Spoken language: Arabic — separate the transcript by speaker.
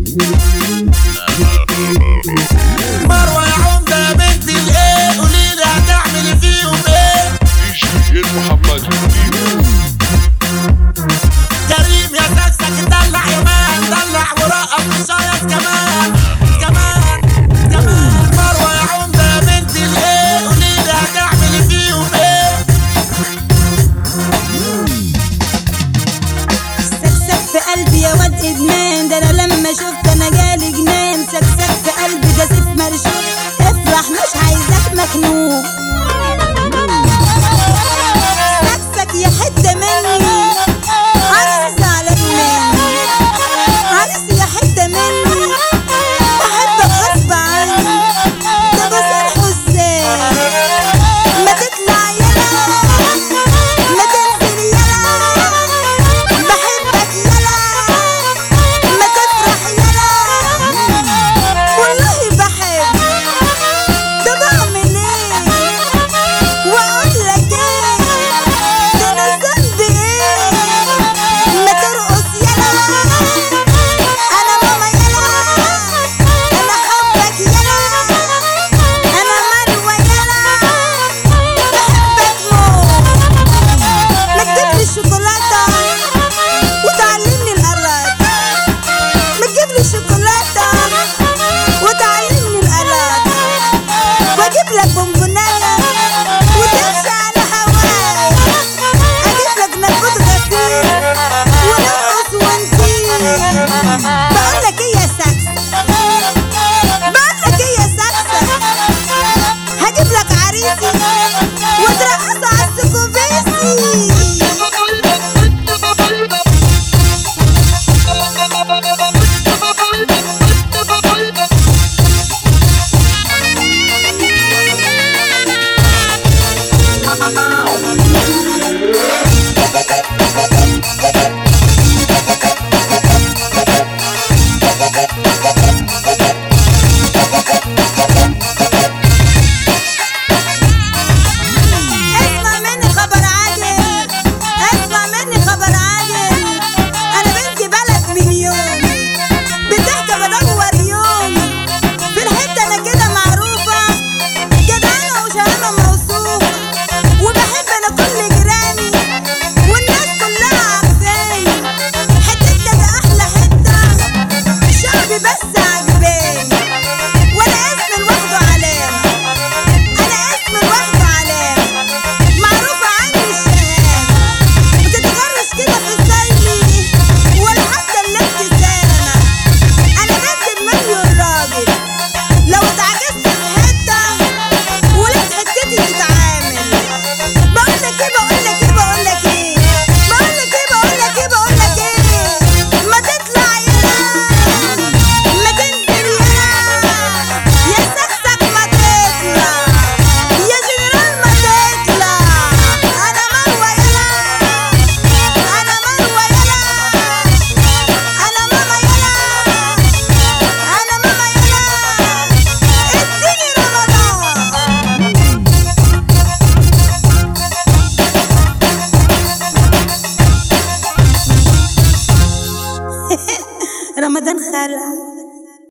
Speaker 1: مروة يا عمدة يا بنت الايه، قوليلي هتعملي فيهم ايه؟
Speaker 2: دي جي محمد
Speaker 1: كريم يا سكسك دلع يا مان، دلع ورقص وشايط كمان كمان كمان. مروة يا عمدة يا بنت الايه، قوليلي هتعملي فيهم ايه؟
Speaker 3: سكسك في قلبي يا واد ادمان، ده انا لما شفت انا جالي جنان. سكسك في قلبي ده سيف مرشوق، افرح مش عايزك مخنوق. سكسك يا حتة مني، عايز زعلان مني، عايز يا حتة مني، بحبك غصب عني. ده بصالحه ازاي ما تطلع يلا، ما تنزل يلا، بحبك يلا، ما تفرح يلا، والله بحب. ده بعمل ايه واقول لك ايه، ده انا ذنبي ايه، ما ترقص يلا، انا ماما يلا، انا حبك يلا، انا مروة يلا، بحبك موت. ما تجيبلي الشوكولاتة وتعلمني الآلات، ما تجيبلي الشوكولاتة وتعلمني الآلات، واجيبلك بونبوناية وتمشي على هواي، اجيبلك نبوت غسيل ونرقص ونطير.